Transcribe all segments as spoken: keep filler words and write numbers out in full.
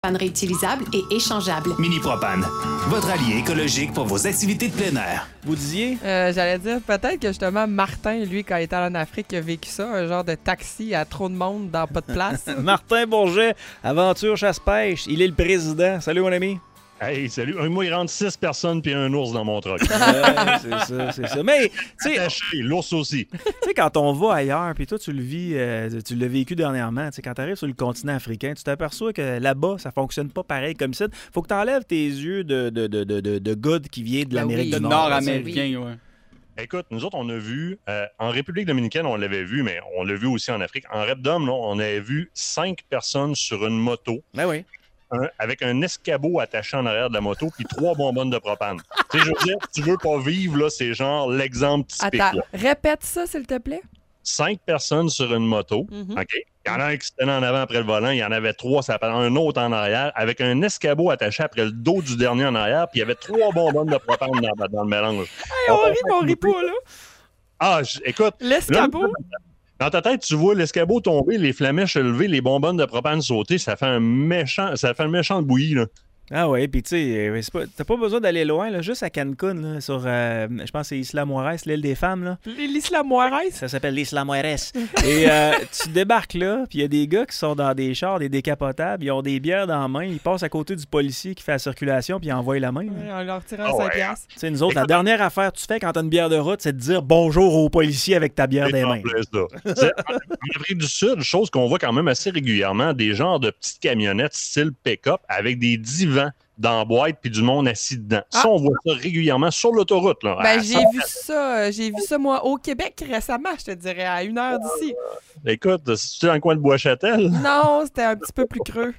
Propane réutilisable et échangeable. Mini-Propane, votre allié écologique pour vos activités de plein air. Vous disiez? Euh, J'allais dire peut-être que justement Martin, lui, quand il était en Afrique, il a vécu ça, un genre de taxi à trop de monde dans pas de place. Martin Bourget, Aventure Chasse-Pêche, il est le président. Salut mon ami. Hey, salut. Moi, il rentre six personnes puis un ours dans mon truck. Ouais, c'est ça, c'est ça. Mais, tu sais, l'ours aussi. Tu sais, quand on va ailleurs, puis toi, tu le vis, euh, tu l'as vécu dernièrement, tu sais, quand tu arrives sur le continent africain, tu t'aperçois que là-bas, ça fonctionne pas pareil comme ça. Faut que tu enlèves tes yeux de, de, de, de, de, de good qui vient de l'Amérique oui. du De Nord. Nord-américain, oui. Écoute, nous autres, on a vu, euh, en République dominicaine, on l'avait vu, mais on l'a vu aussi en Afrique. En Repdom, là, on avait vu cinq personnes sur une moto. Ben oui. Un, avec un escabeau attaché en arrière de la moto puis trois bonbonnes de propane. Tu sais, je veux dire, tu veux pas vivre, là, c'est genre l'exemple typique. Attends, Là. répète ça, s'il te plaît. Cinq personnes sur une moto, Mm-hmm. OK? Il y en a un qui se tenait en avant après le volant, il y en avait trois, ça apparaît un autre en arrière, avec un escabeau attaché après le dos du dernier en arrière, puis il y avait trois bonbonnes de propane dans, dans le mélange. Hey, on rit, mais on rit pas, là. Ah, j- écoute... L'escabeau? là, Dans ta tête, tu vois l'escabeau tomber, les flamèches se lever, les bonbonnes de propane sauter, ça fait un méchant, ça fait un méchant bouilli, là. Ah ouais, puis tu sais, c'est pas- t'as pas besoin d'aller loin, là, juste à Cancun, là, sur, euh, je pense que c'est Isla Mujeres, l'île des femmes, là. L'Isla Mujeres? Ça s'appelle l'Isla Mujeres. Et euh, tu débarques là, puis il y a des gars qui sont dans des chars, des décapotables, ils ont des bières dans la main, ils passent à côté du policier qui fait la circulation, puis ils envoient la main. Ouais, on leur tire un Ah ouais. cinq piastres. Tu sais, nous autres, la dernière affaire que tu fais quand t'as une bière de route, c'est de dire bonjour au policier avec ta bière des C'est mains. en plus, là. C'est- En Afrique du Sud, chose qu'on voit quand même assez régulièrement, des genres de petites camionnettes style pick-up avec des divans dans la boîte puis du monde assis dedans. Ça, Ah. on voit ça régulièrement sur l'autoroute. Là, Ben, À j'ai cent- vu ça, euh, j'ai vu ça, moi, au Québec récemment, je te dirais, à une heure d'ici. Écoute, si tu es dans le coin de Bois-Châtel, Non, c'était un petit peu plus creux.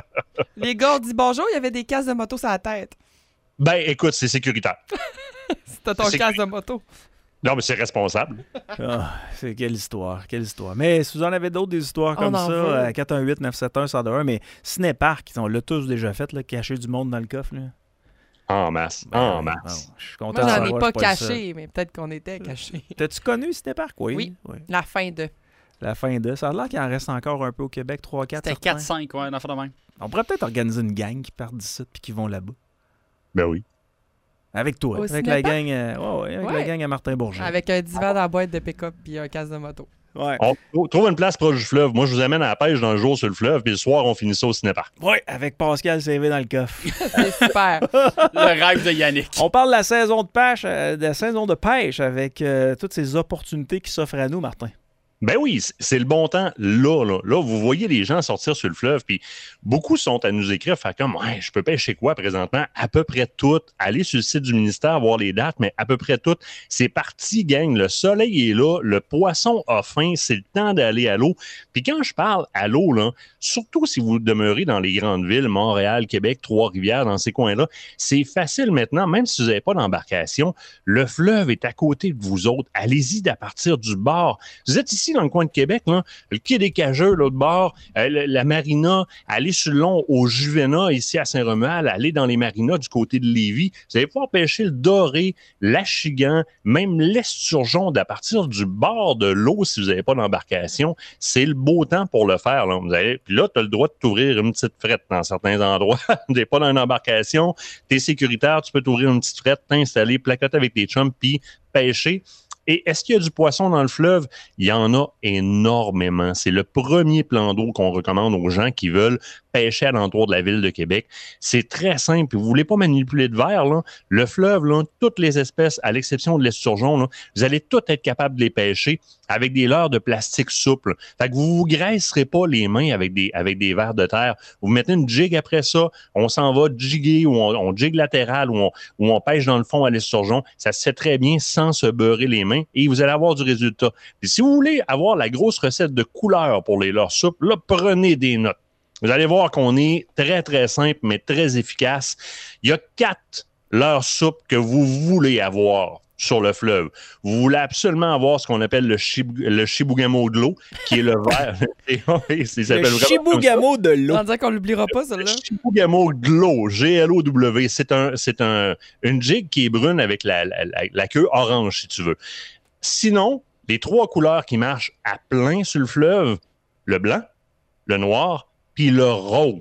Les gars ont dit bonjour, il y avait des casques de moto sur la tête. ben écoute, c'est sécuritaire. C'était ton C'est- casque de moto. Non, mais c'est responsable. Ah, c'est quelle histoire, quelle histoire. Mais si vous en avez d'autres, des histoires On comme en ça, veut. à quatre un huit neuf sept un un zéro un, mais Cinépark, on l'a tous déjà fait, là, cacher du monde dans le coffre. Là. En masse. Ben, en bon, masse. je suis content Moi, de j'en ai savoir, pas je suis le seul. caché, mais peut-être qu'on était cachés. T'as-tu connu Cinépark? Oui. Oui. Oui. La fin de. La fin de. Ça a l'air qu'il en reste encore un peu au Québec, trois quatre. C'était quatre cinq, ouais, dans le fond de même. On pourrait peut-être organiser une gang qui part d'ici puis qui vont là-bas. Ben oui. Avec toi, Au avec la Cinépark? gang, euh, ouais, ouais, avec Ouais. la gang à Martin Bourget. Avec un divan dans la boîte de pick-up puis un casque de moto. Ouais. On trou- trouve une place proche du fleuve. Moi, je vous amène à la pêche dans le jour sur le fleuve, puis le soir, on finit ça au cinépark. Ouais, avec Pascal C V dans le coffre. C'est super. Le rêve de Yannick. On parle de la saison de pêche, euh, de la saison de pêche avec euh, toutes ces opportunités qui s'offrent à nous, Martin. Ben oui, c- c'est le bon temps là, là. Là, vous voyez les gens sortir sur le fleuve, puis beaucoup sont à nous écrire, faire comme, ouais, je peux pêcher quoi présentement? À peu près tout. Allez sur le site du ministère, voir les dates, mais à peu près tout. C'est parti, gang. Le soleil est là, le poisson a faim, c'est le temps d'aller à l'eau. Puis quand je parle à l'eau, là, surtout si vous demeurez dans les grandes villes, Montréal, Québec, Trois-Rivières, dans ces coins-là, c'est facile maintenant, même si vous n'avez pas d'embarcation, le fleuve est à côté de vous autres. Allez-y à partir du bord. Vous êtes ici dans le coin de Québec, là, le quai des Cageux, l'autre bord, euh, le- la marina, allez sur le long au Juvénat, ici à Saint-Romuald, allez dans les marinas du côté de Lévis. Vous allez pouvoir pêcher le doré, l'achigan, même l'esturgeon à partir du bord de l'eau si vous n'avez pas d'embarcation. C'est le beau temps pour le faire. Là. Vous allez, puis là, tu as le droit de t'ouvrir une petite frette dans certains endroits. Tu n'es pas dans une embarcation, tu es sécuritaire, tu peux t'ouvrir une petite frette, t'installer, placoter avec tes chums, puis pêcher. Et est-ce qu'il y a du poisson dans le fleuve? Il y en a énormément. C'est le premier plan d'eau qu'on recommande aux gens qui veulent pêcher à l'entour de la ville de Québec. C'est très simple. Vous ne voulez pas manipuler de verre, là. Le fleuve, là, toutes les espèces, à l'exception de l'esturgeon, là, vous allez toutes être capables de les pêcher avec des leurres de plastique souple. Fait que vous ne vous graisserez pas les mains avec des, avec des vers de terre. Vous mettez une jig après ça, on s'en va jiguer ou on, on jig latéral ou on, ou on pêche dans le fond à l'esturgeon. Ça se fait très bien sans se beurrer les mains et vous allez avoir du résultat. Puis si vous voulez avoir la grosse recette de couleur pour les leurres souples, là, prenez des notes. Vous allez voir qu'on est très, très simple, mais très efficace. Il y a quatre leurres souples que vous voulez avoir sur le fleuve. Vous voulez absolument avoir ce qu'on appelle le, chib- le chibougamau de l'eau, qui est le vert. Oui, ça s'appelle Le vraiment comme ça. Chibougamau de l'eau. On dirait qu'on l'oubliera pas, Le celle-là. chibougamau de l'eau, G L O W. C'est, un, c'est un, une jig qui est brune avec la, la, la, la queue orange, si tu veux. Sinon, les trois couleurs qui marchent à plein sur le fleuve, le blanc, le noir, puis le rose.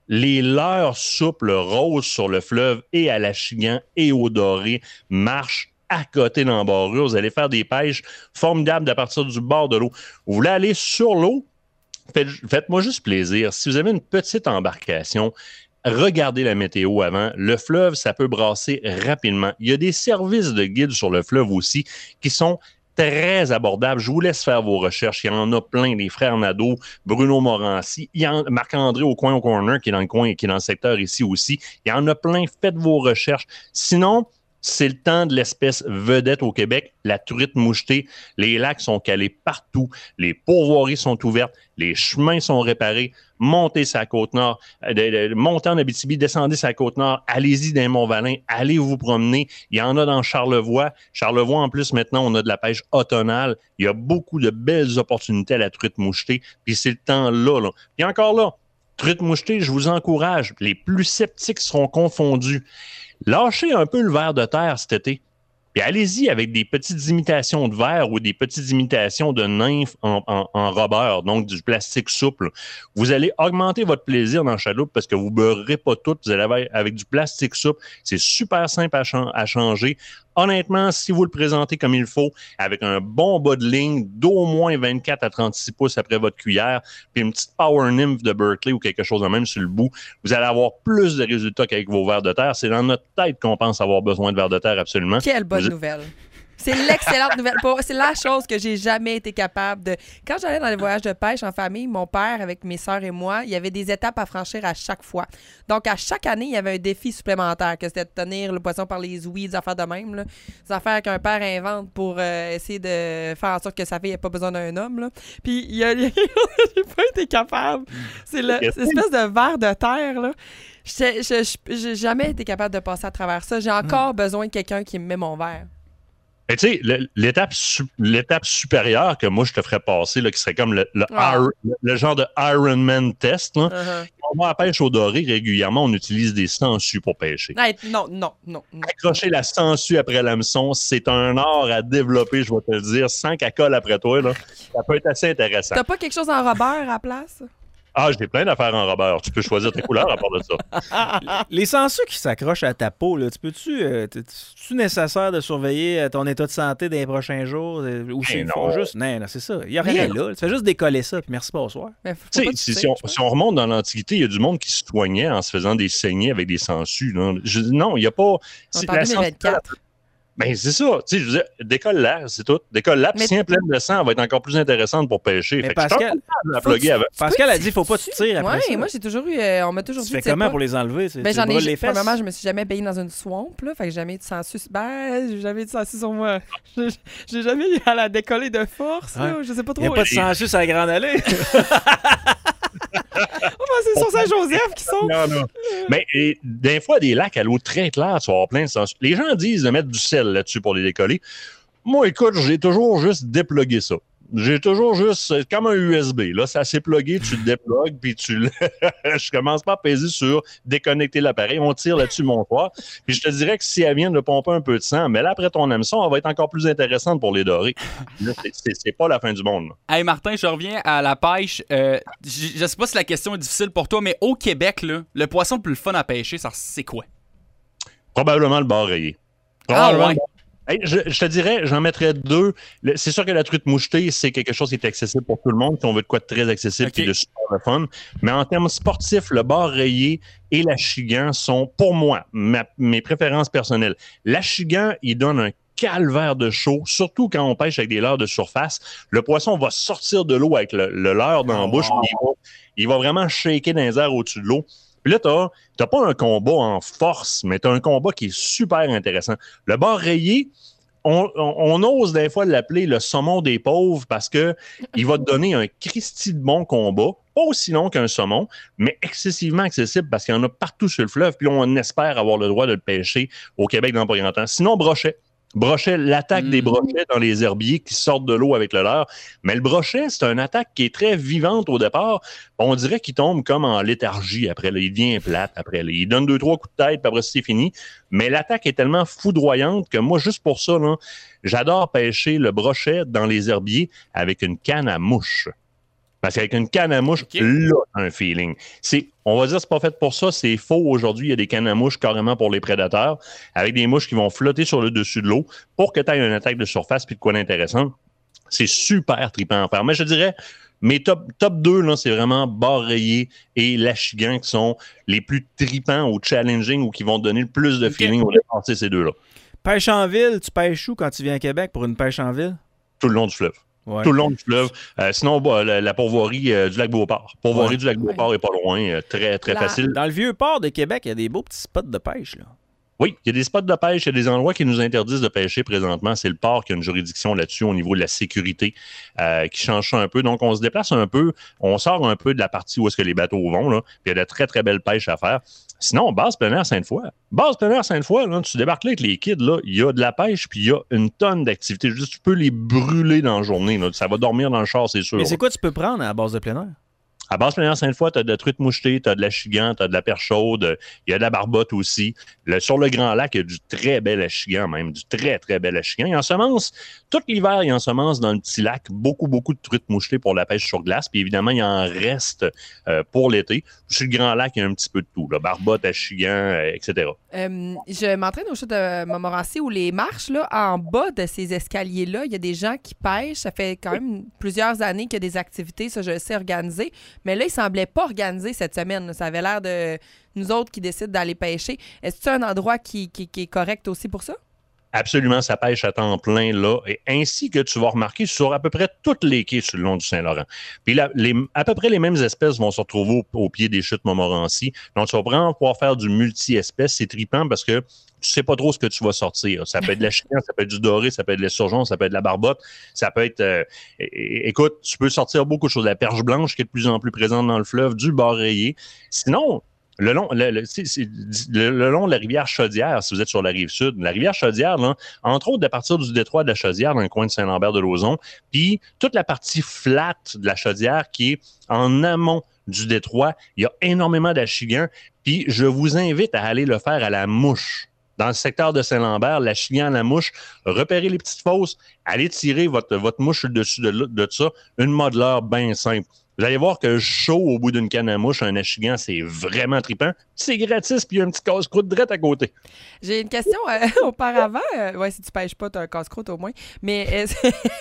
Les leurres souples roses sur le fleuve et à l'Achigan et au doré marchent à côté d'embarrure. Vous allez faire des pêches formidables à partir du bord de l'eau. Vous voulez aller sur l'eau? Faites, faites-moi juste plaisir. Si vous avez une petite embarcation, regardez la météo avant. Le fleuve, ça peut brasser rapidement. Il y a des services de guide sur le fleuve aussi qui sont très abordables. Je vous laisse faire vos recherches. Il y en a plein. Les frères Nadeau, Bruno Morancy, il y en, Marc-André au coin au corner qui est dans le coin et qui est dans le secteur ici aussi. Il y en a plein. Faites vos recherches. Sinon, c'est le temps de l'espèce vedette au Québec, la truite mouchetée. Les lacs sont calés partout, les pourvoiries sont ouvertes, les chemins sont réparés. Montez sa Côte-Nord, euh, montez en Abitibi, descendez sa Côte-Nord, allez-y dans les Mont-Valin, allez vous promener. Il y en a dans Charlevoix. Charlevoix, en plus, maintenant, on a de la pêche automnale. Il y a beaucoup de belles opportunités à la truite mouchetée, puis c'est le temps là, là. Puis encore là, truite mouchetée, je vous encourage. Les plus sceptiques seront confondus. Lâchez un peu le ver de terre cet été. Puis allez-y avec des petites imitations de verre ou des petites imitations de nymphes en, en, en rubber, donc du plastique souple. Vous allez augmenter votre plaisir dans la chaloupe parce que vous ne beurrez pas tout. Vous allez avec, avec du plastique souple. C'est super simple à, ch- à changer. Honnêtement, si vous le présentez comme il faut, avec un bon bas de ligne d'au moins vingt-quatre à trente-six pouces après votre cuillère, puis une petite Power Nymph de Berkeley ou quelque chose de même sur le bout, vous allez avoir plus de résultats qu'avec vos vers de terre. C'est dans notre tête qu'on pense avoir besoin de vers de terre absolument. Quelle bonne vous... nouvelle! C'est l'excellente nouvelle. C'est la chose que j'ai jamais été capable de... Quand j'allais dans les voyages de pêche en famille, mon père, avec mes sœurs et moi, il y avait des étapes à franchir à chaque fois. Donc, à chaque année, il y avait un défi supplémentaire, que c'était de tenir le poisson par les ouïes, des affaires de même, là. Des affaires qu'un père invente pour euh, essayer de faire en sorte que sa fille n'ait pas besoin d'un homme, là. Puis, il y a... j'ai pas été capable. C'est le... cette espèce de ver de terre, là. J'ai, j'ai, j'ai jamais été capable de passer à travers ça. J'ai encore mm. besoin de quelqu'un qui me met mon verre. Mais tu sais, le, l'étape, su, l'étape supérieure que moi, je te ferais passer, là, qui serait comme le, le, ah. Iron, le, le genre de Ironman test, là. Uh-huh. On va à la pêche au doré, régulièrement, on utilise des sangsues pour pêcher. Non, non, non. non Accrocher la sangsue après l'hameçon, c'est un art à développer, je vais te le dire, sans qu'elle colle après toi. Là. Ça peut être assez intéressant. T'as pas quelque chose en rubber à la place? Ah, j'ai plein d'affaires en rubber. Tu peux choisir tes couleurs à part de ça. Les sangsues qui s'accrochent à ta peau, là, tu peux-tu, euh, tu nécessaire de surveiller ton état de santé dans les prochains jours? Euh, ou c'est non. juste. Non, non, c'est ça. Il n'y a rien là. Tu fais juste décoller ça, puis merci, bonsoir. Tu sais, si, si, on, si on remonte dans l'Antiquité, il y a du monde qui se soignait en se faisant des saignées avec des sangsues. Là. Je, non, il n'y a pas. C'est en deux mille vingt-quatre. Ben, c'est ça. Tu sais, je veux dire, décolle-la, c'est tout. Décolle-la, puis si elle est pleine de sang, elle va être encore plus intéressante pour pêcher. Mais fait Pascal, que je avant. Pascal a dit, faut pas que tu tires après ouais, ça. moi, j'ai toujours eu, euh, on m'a toujours tu dit. Tu fais comment pas... pour les enlever? Ben, j'en ai, les fesses? Premièrement, je me suis jamais baigné dans une swamp, là. Fait que j'ai jamais eu de sangsues. Ben, j'ai jamais eu de sangsues sur moi. J'ai jamais eu à la décoller de force, là. Ouais. Je sais pas trop. Il n'y a pas de sangsues à la Grande Allée. Oh, c'est sur Saint-Joseph qui sont. Non, non. Mais et, des fois, des lacs à l'eau très claire, tu vas avoir plein de sangsues. Les gens disent de mettre du sel là-dessus pour les décoller. Moi, écoute, j'ai toujours juste déplugué ça. J'ai toujours juste, comme un U S B, là, ça s'est plugué, tu le déplugues, puis tu le... je commence pas à peser sur déconnecter l'appareil, on tire là-dessus mon soir, puis je te dirais que si elle vient de pomper un peu de sang, mais là, après ton hameçon, elle va être encore plus intéressante pour les dorés. Là, c'est, c'est, c'est pas la fin du monde. Là. Hey Martin, je reviens à la pêche. Euh, je, je sais pas si la question est difficile pour toi, mais au Québec, là, le poisson le plus fun à pêcher, ça, c'est quoi? Probablement le bar rayé. Probablement ah ouais. Hey, je, je te dirais, j'en mettrais deux. Le, c'est sûr que la truite mouchetée, c'est quelque chose qui est accessible pour tout le monde. Si on veut de quoi de très accessible okay. et de super de fun. Mais en termes sportifs, le bar rayé et l'achigan sont, pour moi, ma, mes préférences personnelles. L'achigan, il donne un calvaire de chaud, surtout quand on pêche avec des leurres de surface. Le poisson va sortir de l'eau avec le, le leurre dans la bouche. Oh. Il, va, il va vraiment shaker dans les airs au-dessus de l'eau. Puis là, t'as, t'as pas un combat en force, mais t'as un combat qui est super intéressant. Le bar rayé, on, on, on ose des fois l'appeler le saumon des pauvres parce que il va te donner un Christy de bon combat, pas aussi long qu'un saumon, mais excessivement accessible parce qu'il y en a partout sur le fleuve, puis on espère avoir le droit de le pêcher au Québec dans pas grand temps. Sinon, brochet. Brochet, l'attaque mmh. des brochets dans les herbiers qui sortent de l'eau avec le leurre. Mais le brochet, c'est une attaque qui est très vivante au départ. On dirait qu'il tombe comme en léthargie après. Là. Il devient plate après. Là. Il donne deux, trois coups de tête, puis après, c'est fini. Mais l'attaque est tellement foudroyante que moi, juste pour ça, là, j'adore pêcher le brochet dans les herbiers avec une canne à mouche. Parce qu'avec une canne à mouche, Okay. là, t'as un feeling. C'est, on va dire, c'est pas fait pour ça, c'est faux. Aujourd'hui, il y a des cannes à mouche carrément pour les prédateurs, avec des mouches qui vont flotter sur le dessus de l'eau pour que tu aies une attaque de surface puis de quoi d'intéressant. C'est super trippant à faire. Mais je dirais, mes top, top deux, là, c'est vraiment bar rayé et l'achigan qui sont les plus tripants ou challenging ou qui vont donner le plus de Okay. feeling au départ, c'est ces deux-là. Pêche en ville, tu pêches où quand tu viens à Québec pour une pêche en ville? Tout le long du fleuve. Ouais. Tout le long du fleuve. Euh, sinon, bah, la, la pourvoirie euh, du lac Beauport. Pourvoirie Ouais. du lac Beauport est pas loin. euh, très, très La- facile. Dans le vieux port de Québec, il y a des beaux petits spots de pêche, là. Oui, il y a des spots de pêche, il y a des endroits qui nous interdisent de pêcher présentement. C'est le port qui a une juridiction là-dessus au niveau de la sécurité euh, qui change ça un peu. Donc, on se déplace un peu, on sort un peu de la partie où est-ce que les bateaux vont, là, puis il y a de très, très belles pêches à faire. Sinon, base plein air Sainte-Foy. Base plein air Sainte-Foy, là, tu débarques là avec les kids, là, il y a de la pêche, puis il y a une tonne d'activités. Juste, tu peux les brûler dans la journée. Là. Ça va dormir dans le char, c'est sûr. Mais c'est quoi tu peux prendre à la base de plein air? À base plein air Sainte-Foy, tu as de la truite mouchetée, tu as de la chigan, tu as de la perche chaude, il y a de la barbotte aussi. Le, sur le Grand Lac, il y a du très bel achigan même, du très, très bel achigan. Il ensemence, tout l'hiver, il ensemence dans le petit lac beaucoup, beaucoup de truites mouchetées pour la pêche sur glace. Puis évidemment, il en reste euh, pour l'été. Sur le Grand Lac, il y a un petit peu de tout. Là, barbotte, achigan, euh, et cetera. Euh, je m'entraîne au chute de Montmorency où les marches, là, en bas de ces escaliers-là, il y a des gens qui pêchent. Ça fait quand même plusieurs années qu'il y a des activités, ça je le sais, organisées. Mais là, ils semblaient pas organisés cette semaine. Ça avait l'air de nous autres qui décident d'aller pêcher. Est-ce que c'est un endroit qui, qui, qui est correct aussi pour ça? Absolument, ça pêche à temps plein là, et ainsi que tu vas remarquer sur à peu près toutes les quais sur le long du Saint-Laurent. Puis là, les, à peu près les mêmes espèces vont se retrouver au, au pied des chutes Montmorency. Donc, tu vas vraiment pouvoir faire du multi-espèces. C'est trippant parce que tu sais pas trop ce que tu vas sortir. Ça peut être de la chienne, ça peut être du doré, ça peut être de l'esturgeon, ça peut être de la barbotte, ça peut être... Euh, é- écoute, tu peux sortir beaucoup de choses. La perche blanche qui est de plus en plus présente dans le fleuve, du bar rayé. Sinon... Le long, le, le, c'est, c'est, le, le long de la rivière Chaudière, si vous êtes sur la rive sud, la rivière Chaudière, là, entre autres, à partir du détroit de la Chaudière, dans le coin de Saint-Lambert-de-Lauzon, puis toute la partie flat de la Chaudière qui est en amont du détroit, il y a énormément d'achigan, puis je vous invite à aller le faire à la mouche. Dans le secteur de Saint-Lambert, l'achigan à la mouche, repérez les petites fosses, allez tirer votre, votre mouche sur le dessus de, de ça, une modeleur bien simple. Vous allez voir que chaud au bout d'une canne à mouche, un achigan, c'est vraiment trippant. C'est gratis, puis il y a un petit casse-croûte direct à côté. J'ai une question euh, auparavant. Euh, ouais, si tu pêches pas, tu as un casse-croûte au moins. Mais est-ce-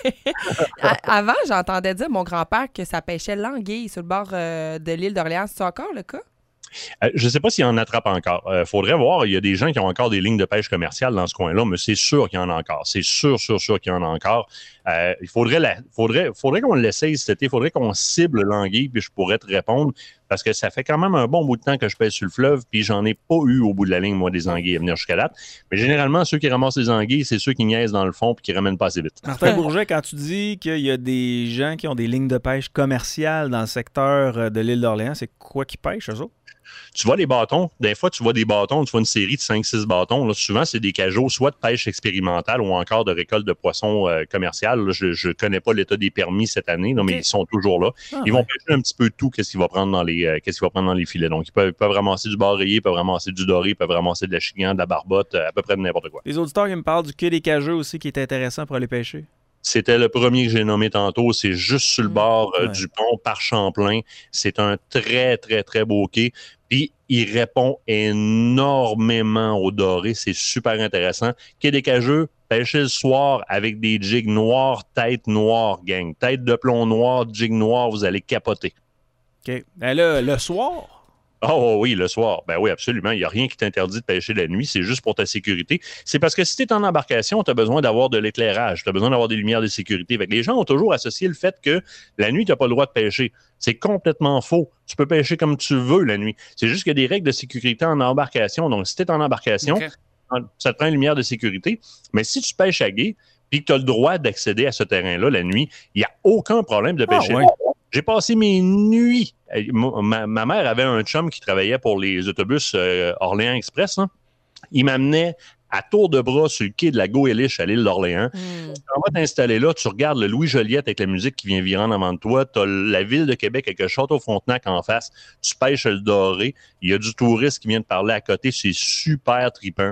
À- avant, j'entendais dire mon grand-père que ça pêchait l'anguille sur le bord euh, de l'île d'Orléans. C'est encore le cas? Euh, je ne sais pas s'il en attrape encore. Il euh, faudrait voir. Il y a des gens qui ont encore des lignes de pêche commerciales dans ce coin-là, mais c'est sûr qu'il y en a encore. C'est sûr, sûr, sûr qu'il y en a encore. Euh, il faudrait, la, faudrait, faudrait qu'on l'essaye cet été. Il faudrait qu'on cible l'anguille, puis je pourrais te répondre, parce que ça fait quand même un bon bout de temps que je pêche sur le fleuve, puis j'en ai pas eu au bout de la ligne, moi, des anguilles à venir jusqu'à date. Mais généralement, ceux qui ramassent les anguilles, c'est ceux qui niaisent dans le fond puis qui ramènent pas assez vite. Martin Bourget, quand tu dis qu'il y a des gens qui ont des lignes de pêche commerciales dans le secteur euh, de l'île d'Orléans, c'est quoi qui pêchent, eux autres? Tu vois les bâtons, des fois, tu vois des bâtons, tu vois une série de cinq six bâtons. Là, souvent, c'est des cajots, soit de pêche expérimentale ou encore de récolte de poissons euh, commerciales. Là, je ne connais pas l'état des permis cette année, là, mais Okay. ils sont toujours là. Ah, ils ouais. vont pêcher un petit peu de tout, qu'est-ce qu'il va prendre dans les, euh, qu'est-ce qu'il va prendre dans les filets. Donc, ils peuvent, ils peuvent ramasser du bar rayé, ils peuvent ramasser du doré, ils peuvent ramasser de la chigan, de la barbotte, euh, à peu près de n'importe quoi. Les auditeurs qui me parlent du quai des Cageux aussi, qui est intéressant pour aller pêcher. C'était le premier que j'ai nommé tantôt. C'est juste sur le bord euh, Ouais. du pont par Champlain. C'est un très, très, très beau quai. Puis, il répond énormément au doré. C'est super intéressant. Quai des Cageux, pêcher le soir avec des jigs noirs, tête noire, gang. Tête de plomb noir, jig noir, vous allez capoter. OK. Ben là, le soir, Oh oui, le soir. Ben oui, absolument. Il n'y a rien qui t'interdit de pêcher la nuit. C'est juste pour ta sécurité. C'est parce que si tu es en embarcation, tu as besoin d'avoir de l'éclairage. Tu as besoin d'avoir des lumières de sécurité. Fait que les gens ont toujours associé le fait que la nuit, tu n'as pas le droit de pêcher. C'est complètement faux. Tu peux pêcher comme tu veux la nuit. C'est juste qu'il y a des règles de sécurité en embarcation. Donc, si tu es en embarcation, Ok. ça te prend une lumière de sécurité. Mais si tu pêches à gué, puis que tu as le droit d'accéder à ce terrain-là la nuit, il n'y a aucun problème de Ah, pêcher. ouais. J'ai passé mes nuits. Ma, ma mère avait un chum qui travaillait pour les autobus euh, Orléans Express. Hein. Il m'amenait à tour de bras sur le quai de la Goéliche à l'île d'Orléans. Hmm. Tu vas t'installer là, tu regardes le Louis Joliette avec la musique qui vient virant devant de toi. Tu as la ville de Québec avec le Château-Frontenac en face. Tu pêches le doré. Il y a du touriste qui vient te parler à côté. C'est super trippant.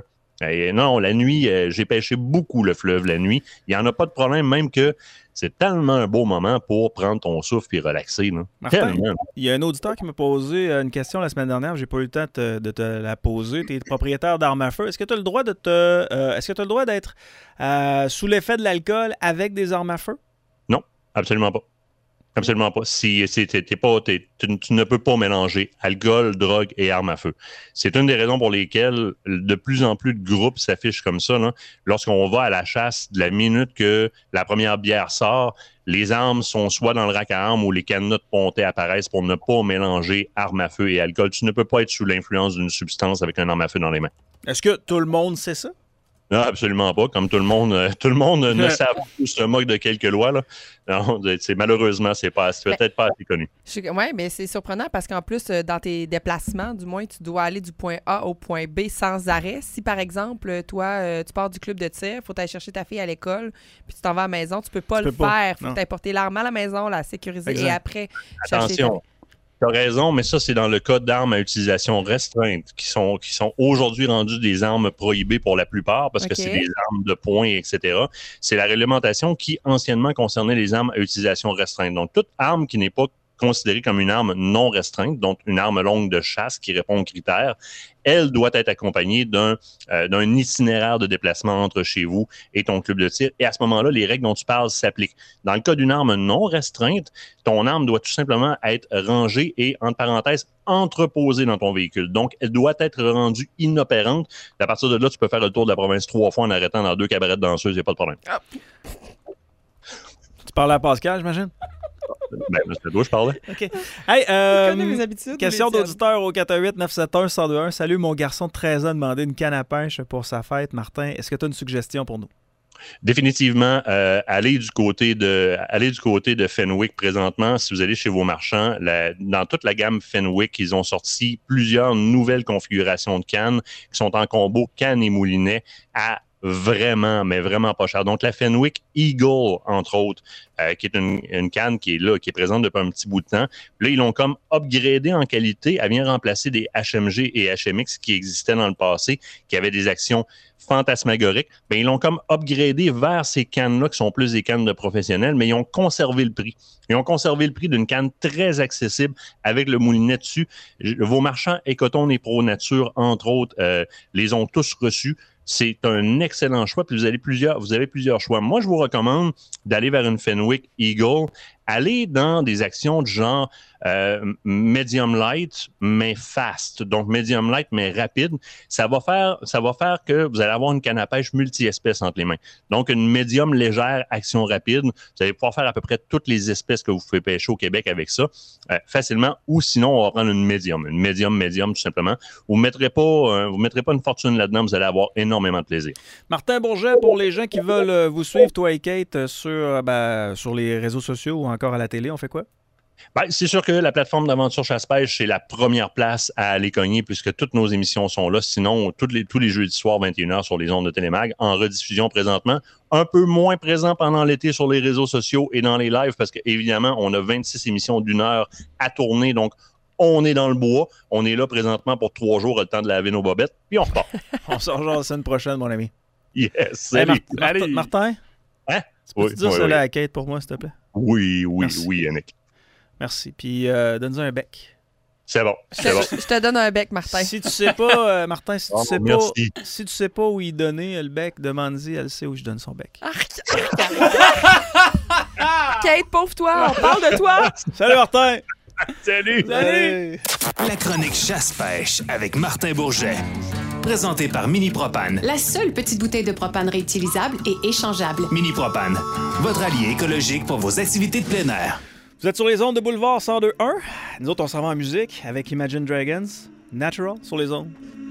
Et non, la nuit, euh, j'ai pêché beaucoup le fleuve la nuit. Il n'y en a pas de problème, même que c'est tellement un beau moment pour prendre ton souffle et relaxer. Là. Martin, Tellement. il y a un auditeur qui m'a posé une question la semaine dernière. J'ai pas eu le temps de te, de te la poser. Tu es propriétaire d'armes à feu. Est-ce que tu as le droit de te, euh, est-ce que tu as le droit d'être euh, sous l'effet de l'alcool avec des armes à feu? Non, absolument pas. Absolument pas. Si, si t'es, t'es pas, t'es, tu, tu ne peux pas mélanger alcool, drogue et armes à feu. C'est une des raisons pour lesquelles de plus en plus de groupes s'affichent comme ça. Là. Lorsqu'on va à la chasse, de la minute que la première bière sort, les armes sont soit dans le rack à armes ou les cadenas de pontet apparaissent pour ne pas mélanger armes à feu et alcool. Tu ne peux pas être sous l'influence d'une substance avec un arme à feu dans les mains. Est-ce que tout le monde sait ça? Non, absolument pas. Comme tout le monde, euh, tout le monde ne sait pas, se moque de quelques lois. Là. Non, c'est, malheureusement, c'est pas, c'est peut-être pas assez connu. Oui, mais c'est surprenant parce qu'en plus, euh, dans tes déplacements, du moins, tu dois aller du point A au point B sans arrêt. Si, par exemple, toi, euh, tu pars du club de tir, il faut aller chercher ta fille à l'école, puis tu t'en vas à la maison, tu peux pas Tu le peux pas, faire. Il faut non. t'apporter l'arme à la maison, la sécuriser Exact. et après chercher Attention. ta... Tu as raison, mais ça, c'est dans le cas d'armes à utilisation restreinte qui sont, qui sont aujourd'hui rendues des armes prohibées pour la plupart parce que OK. c'est des armes de poing, et cetera. C'est la réglementation qui, anciennement, concernait les armes à utilisation restreinte. Donc, toute arme qui n'est pas considérée comme une arme non restreinte, donc une arme longue de chasse qui répond aux critères, elle doit être accompagnée d'un, euh, d'un itinéraire de déplacement entre chez vous et ton club de tir. Et à ce moment-là, les règles dont tu parles s'appliquent. Dans le cas d'une arme non restreinte, ton arme doit tout simplement être rangée et, entre parenthèses, entreposée dans ton véhicule. Donc, elle doit être rendue inopérante. À partir de là, tu peux faire le tour de la province trois fois en arrêtant dans deux cabarets danseuses, il n'y a pas de problème. Tu parles à Pascal, j'imagine? Ben, c'est toi, je parlais. OK. Hey, euh, connais mes habitudes, question ou les tiennes? d'auditeur au quatre un huit neuf sept un un zéro deux un. Salut, mon garçon de treize ans a demandé une canne à pêche pour sa fête. Martin, est-ce que tu as une suggestion pour nous? Définitivement, euh, allez du côté de allez du côté de Fenwick présentement. Si vous allez chez vos marchands, la, dans toute la gamme Fenwick, ils ont sorti plusieurs nouvelles configurations de cannes qui sont en combo canne et moulinet à vraiment, mais vraiment pas cher. Donc, la Fenwick Eagle, entre autres, euh, qui est une, une canne qui est là, qui est présente depuis un petit bout de temps. Là, ils l'ont comme upgradé en qualité. Elle vient remplacer des H M G et H M X qui existaient dans le passé, qui avaient des actions fantasmagoriques. Bien, ils l'ont comme upgradé vers ces cannes-là, qui sont plus des cannes de professionnels, mais ils ont conservé le prix. Ils ont conservé le prix d'une canne très accessible avec le moulinet dessus. Vos marchands Écoton et Pro Nature, entre autres, euh, les ont tous reçus. C'est un excellent choix. Puis vous avez plusieurs, vous avez plusieurs choix. Moi, je vous recommande d'aller vers une Fenwick Eagle. Allez dans des actions du genre euh, medium light, mais fast. Donc, medium light, mais rapide. Ça va faire, ça va faire que vous allez avoir une canne à pêche multi-espèces entre les mains. Donc, une médium légère, action rapide. Vous allez pouvoir faire à peu près toutes les espèces que vous pouvez pêcher au Québec avec ça, euh, facilement. Ou sinon, on va prendre une médium. Une médium, médium, tout simplement. Vous ne mettrez pas, euh, vous mettrez pas une fortune là-dedans. Vous allez avoir énormément de plaisir. Martin Bourget, pour les gens qui veulent euh, vous suivre, toi et Kate, euh, sur, euh, ben, sur les réseaux sociaux ou encore à la télé, on fait quoi? Ben, c'est sûr que la plateforme d'aventure chasse-pêche, c'est la première place à aller cogner puisque toutes nos émissions sont là. Sinon, toutes les, tous les jeudis soirs, vingt et une heures sur les ondes de Télémag, en rediffusion présentement. Un peu moins présent pendant l'été sur les réseaux sociaux et dans les lives parce qu'évidemment, on a vingt-six émissions d'une heure à tourner. Donc, on est dans le bois. On est là présentement pour trois jours, le temps de laver nos bobettes, puis on repart. On se rejoint la semaine prochaine, mon ami. Yes, Hey, salut. Mar- Martin, Martin? Hein? Tu peux Oui, dire oui, ça oui. là à Kate pour moi, s'il te plaît? Oui, oui, Merci. oui, Yannick. Merci. Puis, euh, donne-nous un bec. C'est bon, Je c'est bon. te, je te donne un bec, Martin. Si tu sais pas, euh, Martin, si tu Oh, sais pas, merci. si tu sais pas où il donner le bec, demande-y, elle sait où je donne son bec. Arc, arc, arc. Kate, pauvre toi, on parle de toi. Salut Martin! Salut! Salut! La chronique chasse-pêche avec Martin Bourget. Présenté par Mini Propane. La seule petite bouteille de propane réutilisable et échangeable. Mini Propane, votre allié écologique pour vos activités de plein air. Vous êtes sur les ondes de Boulevard cent deux point un. Nous autres, on s'en va en musique avec Imagine Dragons. Natural sur les ondes